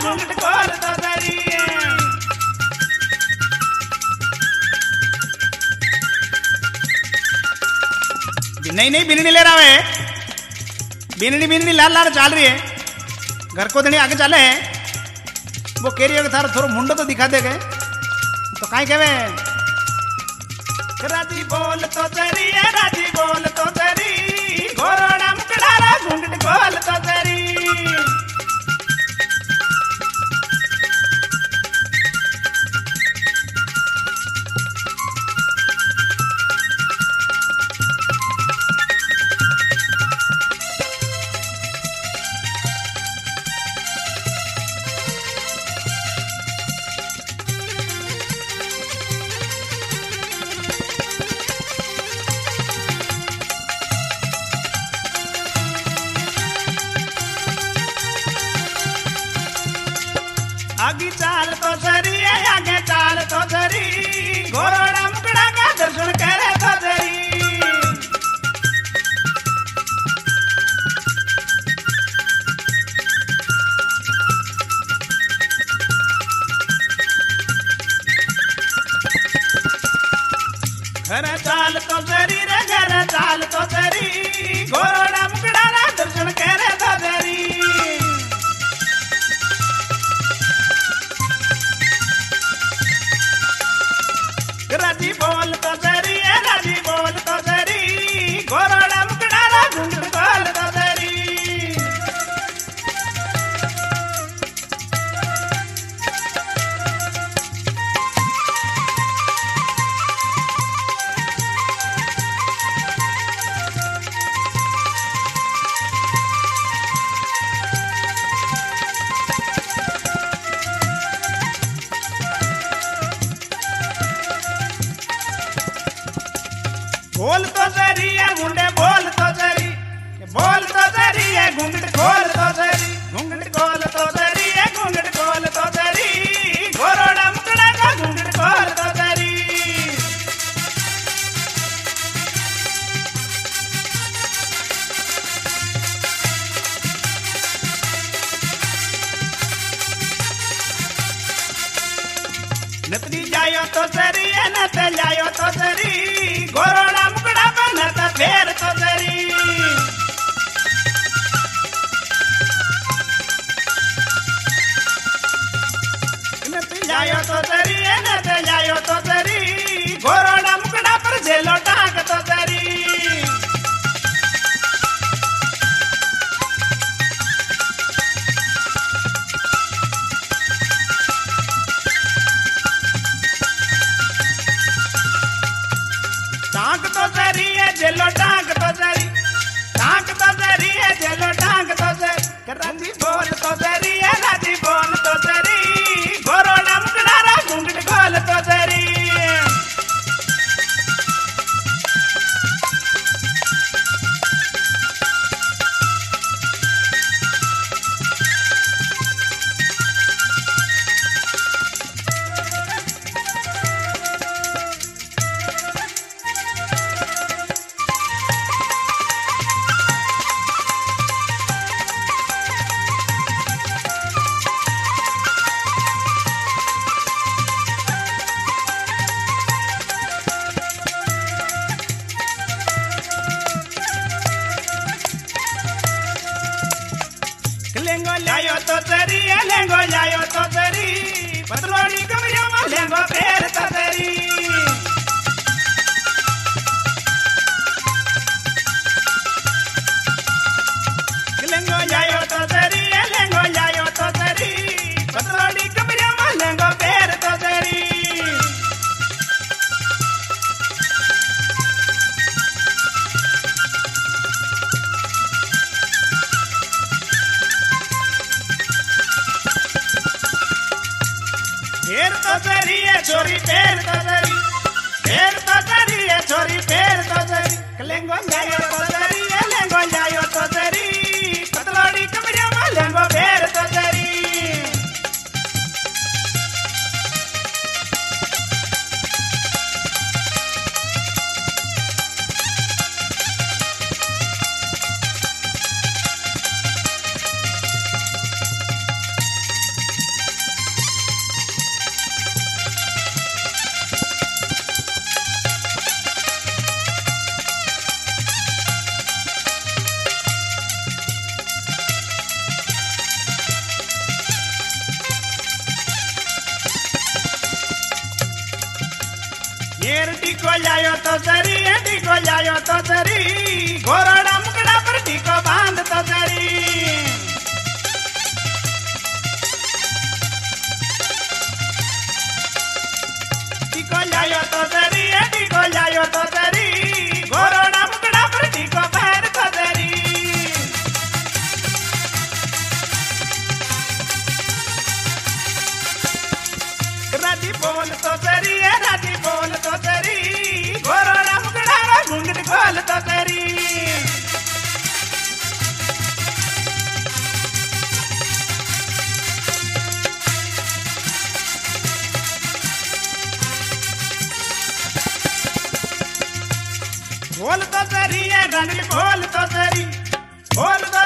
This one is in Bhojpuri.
घूंघट खोल तो जरी नहीं नहीं बिननी ले रहा है बिननी बिननी लाल लाल चाल रही है घर को धनी आगे चले है वो कह रही है कि थारा थोड़ा मुंडो तो दिखा देगा तो काई कहवे राजी बोल तो जरी राजी बोल तो जरी गोरोड़ा मुकड़ारा घूंघट खोल तो जरी आगे चाल तो जरी आगे चाल तो जरी गोरोड़ा मुकड़ा का दर्शन करे तो जरी घर चाल तो जरी रे घर चाल तो जरी गोरोड़ा मुकड़ा का दर्शन करे तो जरी राजी बोल तो जरी राजी बोल तो जरी गोरोड़ा मुकड़ारा घूंघट खोल तो जरी बोल तो जरी है मुंडे बोल तो जरी है घूंघट खोल तो जरी घूंघट खोल तो जरी है घूंघट खोल तो जरी गोरोड़ा मुकड़ा का घूंघट खोल तो जरी नतनी जायो तो जरी है नत जायो तो जरी गोरोड़ा मुकड़ा बनता फेर तो जरी नत जायो तो जरी है नत जायो तो जरी गोरोड़ा मुकड़ा पर जेलो टांग तो जरी टांग तो जरी है जेलो टांग तो जरी है जेलो टांग तो जरी राजी बोल तो जरी है राजी बोल तो जरी गोरोड़ा मुकड़ारा घूंघट खोल तो जरी लेंगो लायो तो जरी लेंगो लायो तो जरी पतलोड़ी कमरियों में लेंगो फेर तो जरी लेंगो लायो तो जरी पतलोड़ी कमरियों में लेंगो फेर तो जरी फेर तो जरी है छोरी फेर तो जरी है छोरी फेर तो जरी लेंगो जायो तो जरी है लेंगो जायो तो जरी पतलोड़ी कमरियों में लेंगो फेर तो जरी घेर टीको जायो तो जरी टीको जायो तो जरी घोरड़ा मुकड़ा पर टीको बांध तो जरी टीको जायो तो जरी टीको जायो तो जरी घोरड़ा मुकड़ा पर टीको बांध तो जरी राजी बोल तो जरी राजी बोल तो जरी घोरड़ा मुकड़ा घूंघट खोल तो जरी खोल तो जरी डंडल खोल तो जरी खोल तो